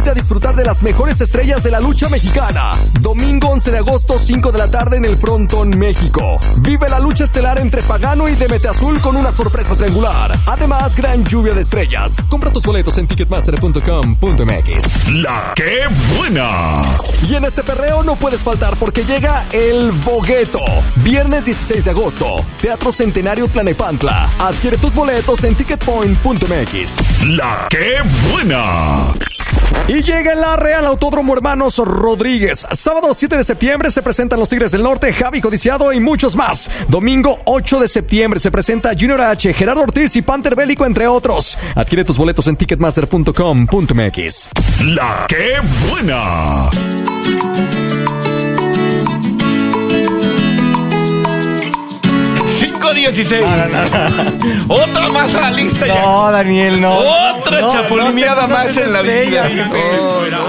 Vente a disfrutar de las mejores estrellas de la lucha mexicana. Domingo 11 de agosto, 5 de la tarde en el Frontón, México. Vive la lucha estelar entre Pagano y Demete Azul con una sorpresa triangular. Además, gran lluvia de estrellas. Compra tus boletos en ticketmaster.com.mx. La que buena. Y en este perreo no puedes faltar porque llega El Bogueto. Viernes 16 de agosto. Teatro Centenario Tlanepantla. Adquiere tus boletos en ticketpoint.mx. La que buena. Y llega la Real Autódromo Hermanos Rodríguez. Sábado 7 de septiembre se presentan los Tigres del Norte, Javi Codiciado y muchos más. Domingo 8 de septiembre se presenta Junior H, Gerardo Ortiz y Panther Bélico, entre otros. Adquiere tus boletos en ticketmaster.com.mx. La que buena. Otra más a la lista. No, Daniel, no. Otra chapulineada más en la vida.